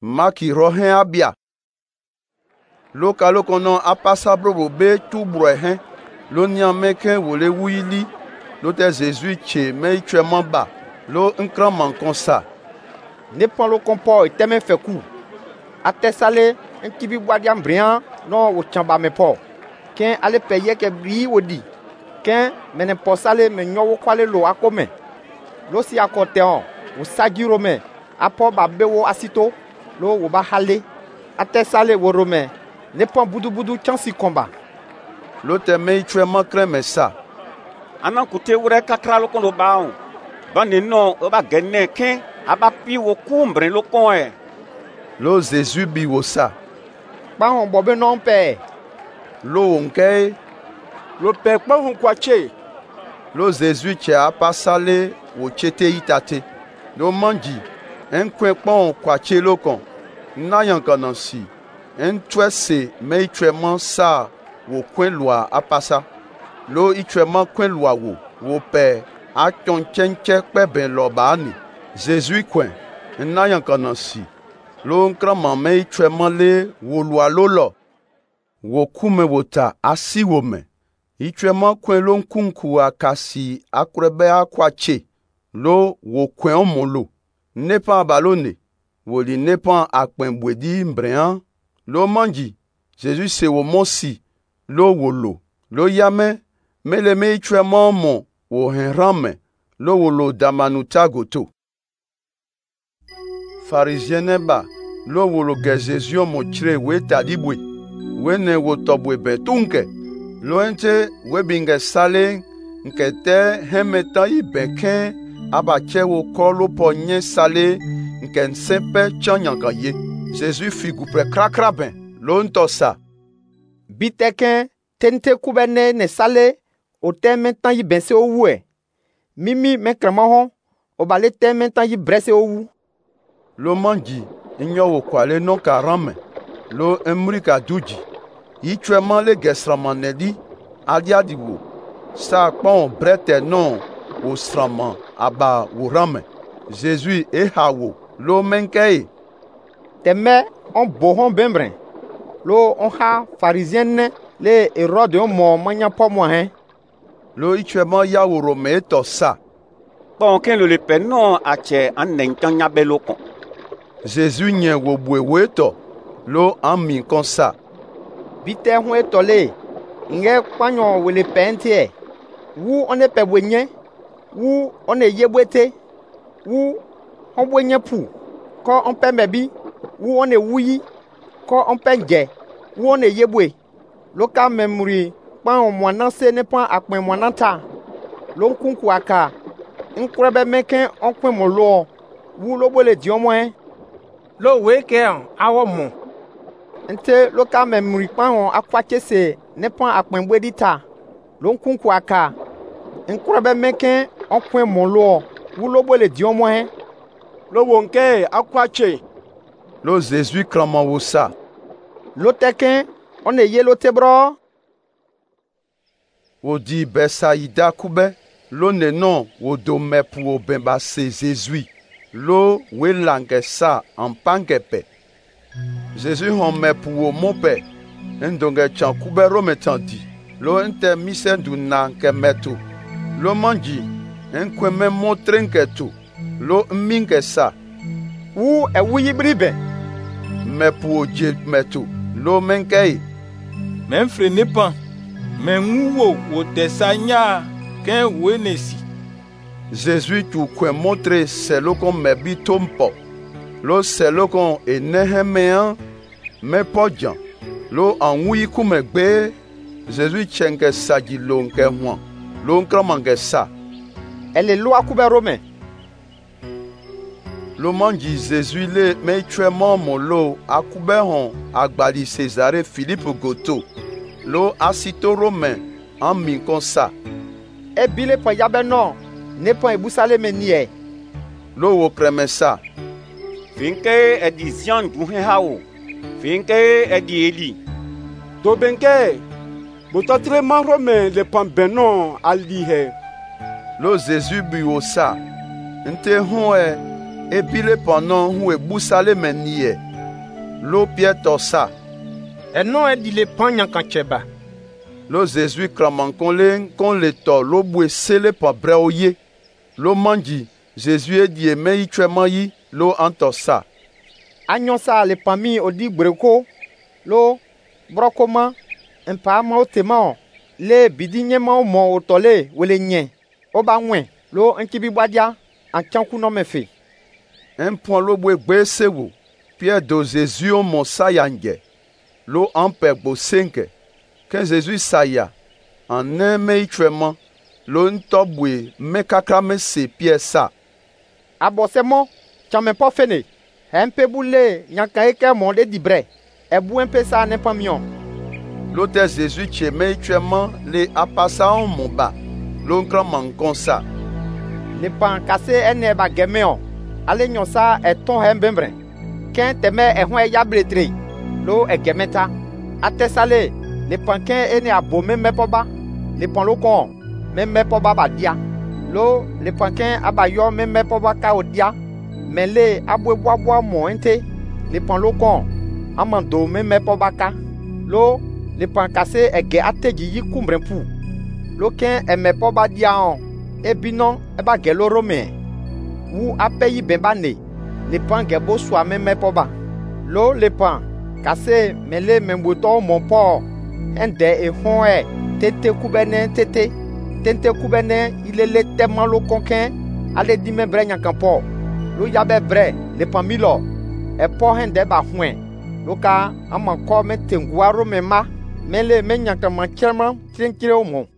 maki rohen abia lokalo kono apasa brobo be tu brohen lo niameke wole wuili lo te Jésus che me itwema ba lo nkran konsa ne pon lo kompo iteme feku atesale nkibi bwadia mbrian no wo chamba me po ken ale peye ke bi wodi ken menen posale me nyowo kwale lo akome lo si akote on wo sagiro me apo ba bewo asito lo wo ba hale atesale wo rome ne pon budu chansi komba lo te me itwema kreme sa ana kute wure kakra lo kono baon bani no o ba genne ken aba pi wo kumbre lo kon e lo Jésus bi wo sa pa hon bobe non pe lo onke lo pe pa hon kwache lo Jésus che apasale wo chete itate lo manji enkwe pon kwache lo kon na yan kanansi entwese me itwema sa wo kwen lwa apasa lo itwema kwen lwa wo pe a toncheche pe ben lo ba ni Jésus kwen na yan kanansi lo nkrama me itwema le wo lwa lo wo kume wota asi wo me itwema kwen lo nkunku akasi akrebe akwache lo wo kwen omolo nepa balone wo li nepa akpenbwedi mbrean lo manji Jésus se wo mosi lo wolo lo yame mele me itwema mo wo henrame lo wolo damanuta goto Pharisien ba lo wolo ge Jésus mo chre we tadibwe wene wo tobwe betunke lo ente we binge sale nkete hemeta ibeke abache wo kolo ponye sale nke nsempe chanyanga ye Jésus figu pre krakra ben lo ntosa biteken tente kubene ne sale o teme tan yi bense owu e mimi mekrama ho o bale teme tan yi brese owu lo manji nyo wo kwale no karame lo emrika duji itwema le gesramanedi adiadiwo sa pon brete non o srama aba wo rame Jésus e hawo lo menkei teme on bohon bembre lo on ha pharisien le Hérode mo manya pomo hen lo itwema ya wo rome to sa bon ken le pe non ache an nenkanya beloko Jésus nyen wo bwewe to lo ami konsa bite ho etole nge kwanyo wele pentie wu one pe wenye wu one yebwete wu on wenye pu ko on pe mebi wu one wuyi ko on pe nje wu one yebwe lo ka memuri pa on mwana se ne pa akpen mwana ta lo nkunku aka nkrebe meken on kwen mo lo wu lo bole di omo en lo we ke awo mo nte lo ka memuri pa on akwache se ne pa akpen bwedi ta lo nkunku aka nkrebe meken on kwen mo lo wu lo bole di omo en lo wonke akwache lo Jésus krama wo sa lo teken on e yelo tebro wo di Besaida kube lo ne non wo do mepu o bemba se Jésus lo we lange sa en pangepe Jésus hon mepu o mope ndonge chan kube ro metandi lo ente misendu na nke metu lo manji enkwe me motrenke tu lo minge sa wu e wuyi bribe mepu o je metu lo menkei memfre nepan menwo wo desanya ken wenesi Jésus tu kwen montre selo kon mebi tompo lo selo kon enehemean me podjan lo anwi kumegbe Jésus chenge saji lo nke hwan lo nkramange sa ele lo akube rome lo manji Jésus le me twemo mo lo akube hon agbali Césaré Philippe goto lo asito romain en min konsa e bile po yabe no ne po ebusale menie lo wo kremesa finke edizian duhe hawo finke edi eli do benke bototre man rome le pan benon ali he lo Jésus bi wo sa nte hon e bile pendant hu ebusale menie lo Pierre tɔ sa. Ɛnɔ ɛdi le pan nyankantsɛba. Lo Jésus kramankonle kon le tɔ lo bue sele pa brɛwo ye. Lo manji Jésus edi eme yi tsɔɛma yi lo antɔ sa. Anyɔsa le pan mi odi gbreko lo brɔkoma mpa mawo tema le bidi nyemawo mɔ wotɔ le wele nye woba ŋɔe lo ŋkibi bwadia atsankunɔ fe. Empɔn lo bue gbe sewo. Pierre do Jésus o mɔ saya nge. Lo ampɛ gbo senke. Ke Jésus saya ane me yi tsɔɛma lo ŋutɔ bue me kakra me se Pierre sa. Abɔsɛmɔ tsamepɔ fene hɛnpe bu le nyankan eke mɔ de dibrɛ ebu ɛnpe sa ne pan miɔ. Lo tɛ Jésus tse me yi tsɔɛma le apasa o mɔ ba lo ŋkrɔ maŋkɔn sa. Le pan kase ene ba gɛmɛ ale nyɔsa etɔn hɛnbɛnbrɛ kɛn tɛmɛ ɛhɔn ɛyabletre lo ɛgɛmɛta atɛsale le pan kɛn ene abo mɛmɛpɔba le pan lo kɔn mɛmɛpɔba ba dia lo le pan kɛn abayɔ mɛmɛpɔba ka o dia mɛ le aboe boaboa mɔ ente le pan lo kɔn amado mɛmɛpɔba ka lo le pan kase ɛgɛ atedzi yi kumbrɛ pu lo kɛn ɛmɛpɔba dia ebinɔ eba gɛ lo rome wu apɛ yi bɛn ba ne le pan gɛ bo sua mɛmɛpɔba lo le pan kase mele mɛmbuetɔwo mɔ pɔ ɛndɛ ehɔn tete kubɛnɛ tete kubɛnɛ ilele tɛma lo kɔnkɛn ale di mɛ brɛ nyankanpɔ lo ya bɛ brɛ le pan mi lɔ ɛpɔ hɛndɛ ba hɔn lo ka amakɔ mɛ tengua rome ma mele mɛ nyankanma tsɛma tireŋtirewo mɔ.